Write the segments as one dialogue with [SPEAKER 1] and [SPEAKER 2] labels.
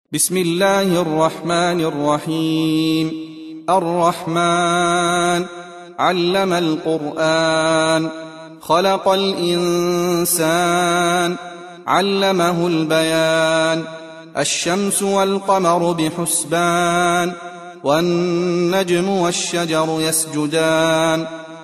[SPEAKER 1] بسم الله الرحمن الرحيم. الرحمن علم القرآن، خلق الإنسان، علمه البيان. الشمس والقمر بحسبان، والنجم والشجر يسجدان.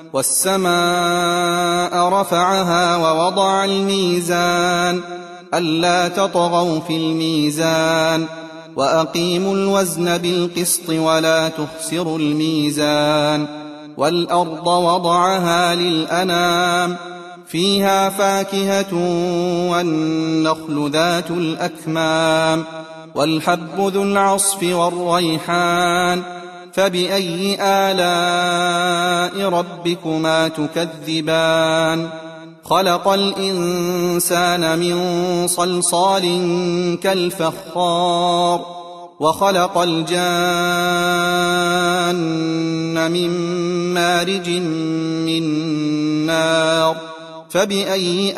[SPEAKER 1] والسماء رفعها ووضع الميزان، ألا تطغوا في الميزان، وأقيموا الوزن بالقسط ولا تخسروا الميزان. والأرض وضعها للأنام، فيها فاكهة والنخل ذات الأكمام، والحب ذو العصف والريحان. فبأي آلاء ربكما تكذبان؟ خلق الإنسان من صلصال كالفخار، وخلق الجان من مارج من نار. فبأي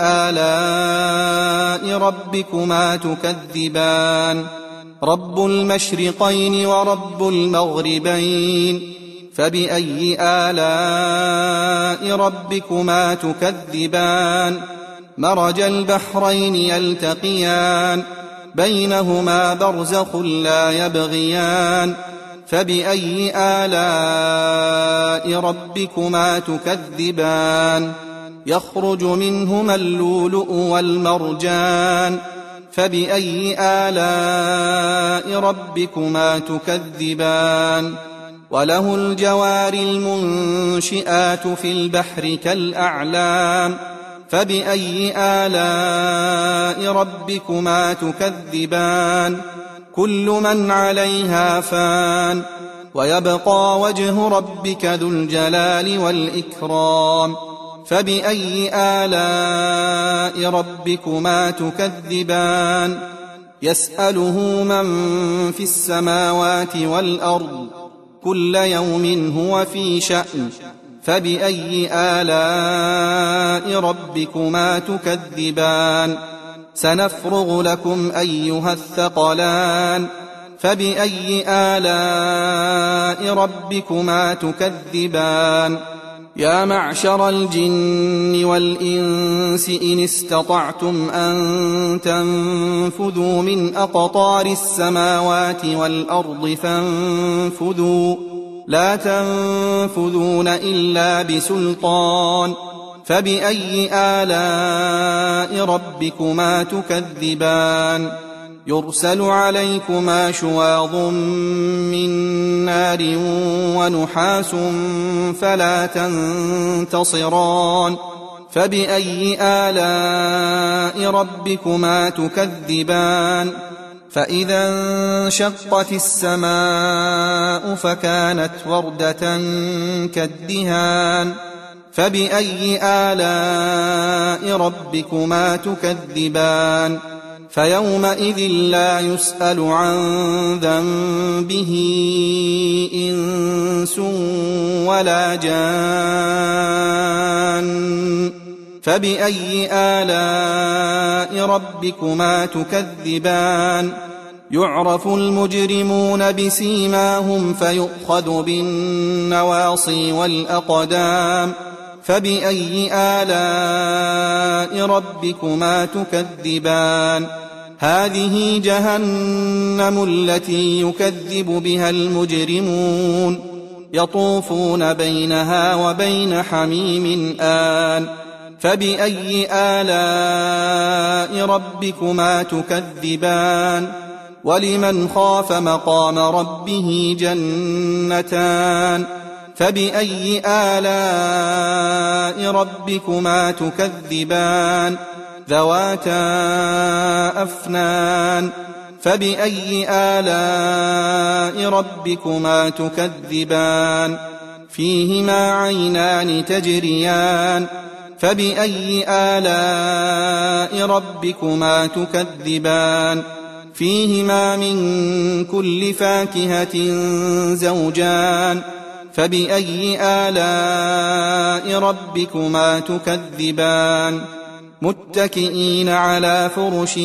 [SPEAKER 1] آلاء ربكما تكذبان؟ رب المشرقين ورب المغربين. فبأي آلاء ربكما تكذبان؟ مرج البحرين يلتقيان، بينهما برزخ لا يبغيان. فبأي آلاء ربكما تكذبان؟ يخرج منهما اللؤلؤ والمرجان. فبأي آلاء ربكما تكذبان؟ وله الجوار المنشئات في البحر كالأعلام. فبأي آلاء ربكما تكذبان؟ كل من عليها فان، ويبقى وجه ربك ذو الجلال والإكرام. فبأي آلاء ربكما تكذبان؟ يسأله من في السماوات والأرض، كل يوم هو في شأن. فبأي آلاء ربكما تكذبان؟ سنفرغ لكم أيها الثقلان. فبأي آلاء ربكما تكذبان؟ يا معشر الجن والإنس إن استطعتم أن تنفذوا من أقطار السماوات والأرض فانفذوا، لا تنفذون إلا بسلطان. فبأي آلاء ربكما تكذبان؟ يرسل عليكما شواظ من نار ونحاس فلا تنتصران. فبأي آلاء ربكما تكذبان؟ فإذا انشقت السماء فكانت وردة كالدهان. فبأي آلاء ربكما تكذبان؟ فيومئذ لا يسأل عن ذنبه إنس ولا جان. فبأي آلاء ربكما تكذبان؟ يعرف المجرمون بسيماهم فيؤخذ بالنواصي والأقدام. فبأي آلاء ربكما تكذبان؟ هذه جهنم التي يكذب بها المجرمون، يطوفون بينها وبين حميم آن. فبأي آلاء ربكما تكذبان؟ ولمن خاف مقام ربه جنتان. فبأي آلاء ربكما تكذبان؟ ذواتا أفنان. فبأي آلاء ربكما تكذبان؟ فيهما عينان تجريان. فبأي آلاء ربكما تكذبان؟ فيهما من كل فاكهة زوجان. فبأي آلاء ربكما تكذبان؟ متكئين على فرش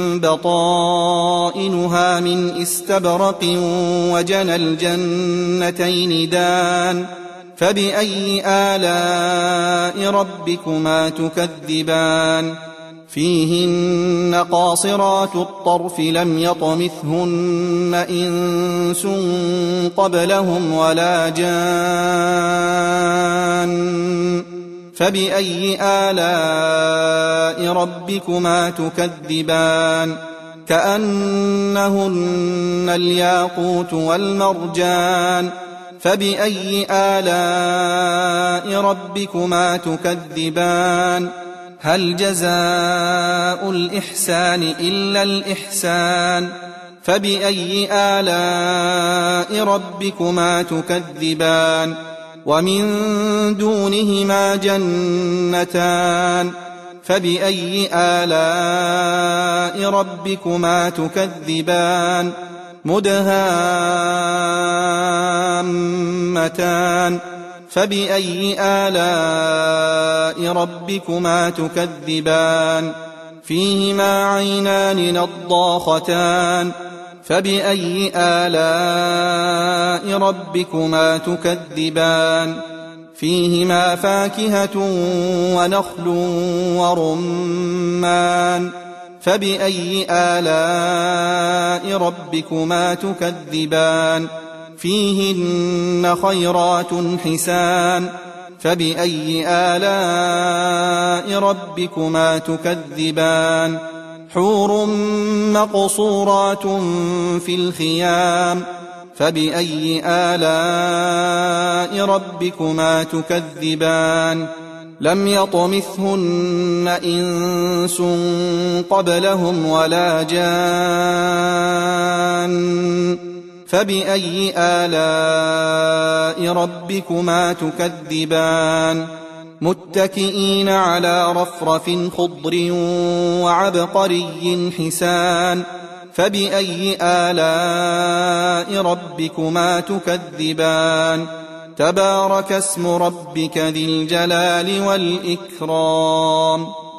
[SPEAKER 1] بطائنها من استبرق وجنى الجنتين دان فبأي آلاء ربكما تكذبان فيهن قاصرات الطرف لم يطمثهن إنس قبلهم ولا جان فبأي آلاء ربكما تكذبان كأنهن الياقوت والمرجان فبأي آلاء ربكما تكذبان هل جزاء الإحسان إلا الإحسان فبأي آلاء ربكما تكذبان ومن دونهما جنتان فبأي آلاء ربكما تكذبان مدهامتان فبأي آلاء ربكما تكذبان فيهما عينان نضاختان فبأي آلاء ربكما تكذبان فيهما فاكهة ونخل ورمان فبأي آلاء ربكما تكذبان فيهن خيرات حسان فبأي آلاء ربكما تكذبان حور مقصورات في الخيام فبأي آلاء ربكما تكذبان لم يطمثهن إنس قبلهم ولا جان فبأي آلاء ربكما تكذبان متكئين على رفرف خضر وعبقري حسان فبأي آلاء ربكما تكذبان تبارك اسم ربك ذي الجلال والإكرام